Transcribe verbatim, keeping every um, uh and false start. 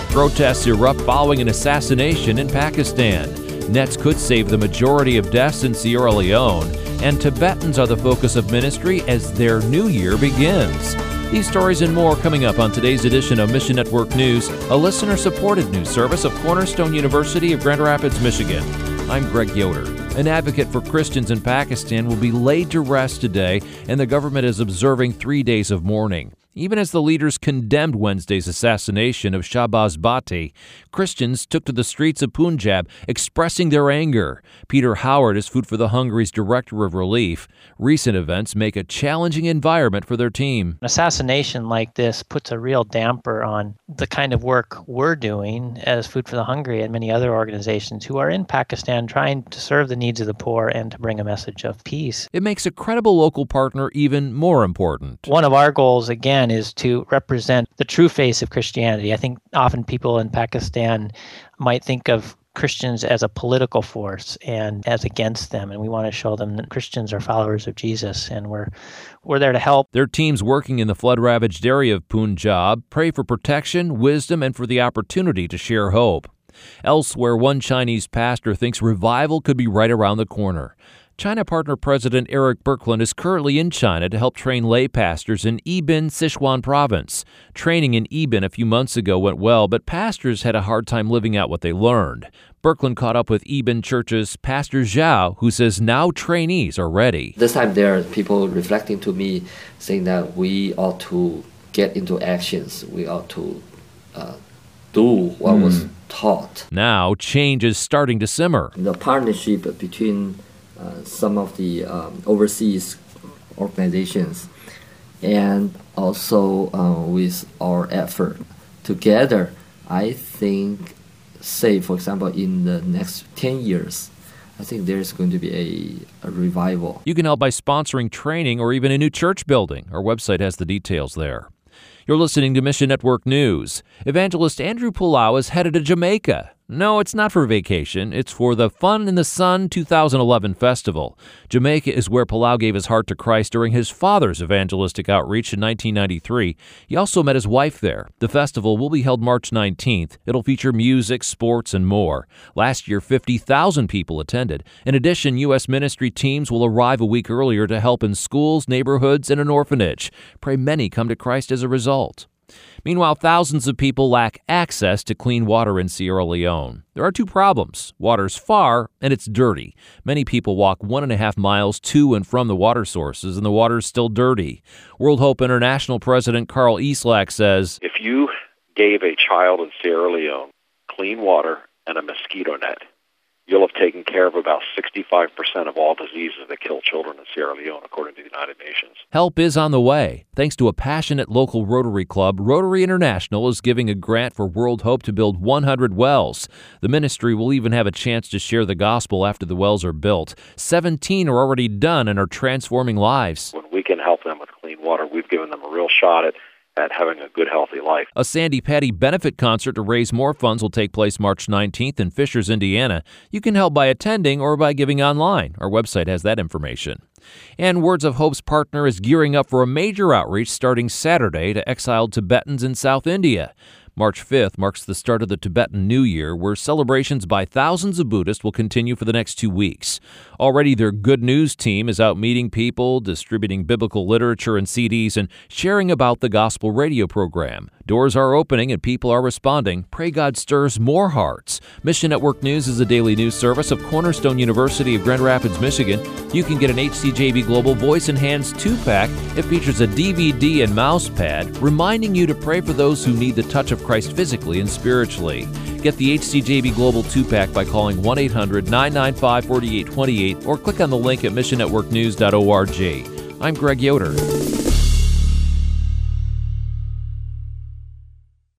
Protests erupt following an assassination in Pakistan. Nets could save the majority of deaths in Sierra Leone. And Tibetans are the focus of ministry as their new year begins. These stories and more coming up on today's edition of Mission Network News, a listener-supported news service of Cornerstone University of Grand Rapids, Michigan. I'm Greg Yoder. An advocate for Christians in Pakistan will be laid to rest today, and the government is observing three days of mourning. Even as the leaders condemned Wednesday's assassination of Shahbaz Bhatti, Christians took to the streets of Punjab expressing their anger. Peter Howard is Food for the Hungry's Director of Relief. Recent events make a challenging environment for their team. An assassination like this puts a real damper on the kind of work we're doing as Food for the Hungry and many other organizations who are in Pakistan trying to serve the needs of the poor and to bring a message of peace. It makes a credible local partner even more important. One of our goals, again, is to represent the true face of Christianity. I think often people in Pakistan might think of Christians as a political force and as against them, and we want to show them that Christians are followers of Jesus, and we're we're there to help. Their teams working in the flood-ravaged area of Punjab pray for protection, wisdom, and for the opportunity to share hope. Elsewhere, one Chinese pastor thinks revival could be right around the corner. China Partner President Eric Birkeland is currently in China to help train lay pastors in Yibin, Sichuan province. Training in Yibin a few months ago went well, but pastors had a hard time living out what they learned. Birkeland caught up with Yibin Church's Pastor Zhao, who says now trainees are ready. This time there are people reflecting to me, saying that we ought to get into actions. We ought to uh, do what mm. was taught. Now change is starting to simmer. The partnership between Uh, some of the um, overseas organizations and also uh, with our effort together, I think, say, for example, in the next ten years, I think there's going to be a, a revival. You can help by sponsoring training or even a new church building. Our website has the details there. You're listening to Mission Network News. Evangelist Andrew Palau is headed to Jamaica. No, it's not for vacation. It's for the Fun in the Sun two thousand eleven festival. Jamaica is where Palau gave his heart to Christ during his father's evangelistic outreach in nineteen ninety-three. He also met his wife there. The festival will be held March nineteenth. It'll feature music, sports, and more. Last year, fifty thousand people attended. In addition, U S ministry teams will arrive a week earlier to help in schools, neighborhoods, and an orphanage. Pray many come to Christ as a result. Meanwhile, thousands of people lack access to clean water in Sierra Leone. There are two problems. Water's far, and it's dirty. Many people walk one and a half miles to and from the water sources, and the water's still dirty. World Hope International President Carl Easlak says, if you gave a child in Sierra Leone clean water and a mosquito net, you'll have taken care of about sixty-five percent of all diseases that kill children in Sierra Leone, according to the United Nations. Help is on the way. Thanks to a passionate local Rotary Club, Rotary International is giving a grant for World Hope to build one hundred wells. The ministry will even have a chance to share the gospel after the wells are built. seventeen are already done and are transforming lives. When we can help them with clean water, we've given them a real shot at at having a good, healthy life. A Sandy Patty benefit concert to raise more funds will take place March nineteenth in Fishers, Indiana. You can help by attending or by giving online. Our website has that information. And Words of Hope's partner is gearing up for a major outreach starting Saturday to exiled Tibetans in South India. March fifth marks the start of the Tibetan New Year, where celebrations by thousands of Buddhists will continue for the next two weeks. Already, their Good News team is out meeting people, distributing biblical literature and C Ds, and sharing about the gospel radio program. Doors are opening and people are responding. Pray God stirs more hearts. Mission Network News is a daily news service of Cornerstone University of Grand Rapids, Michigan. You can get an H C J B Global Voice Enhanced two-pack. It features a D V D and mouse pad, reminding you to pray for those who need the touch of Christ physically and spiritually. Get the H C J B Global two-pack by calling one eight hundred nine nine five four eight two eight or click on the link at mission network news dot org. I'm Greg Yoder.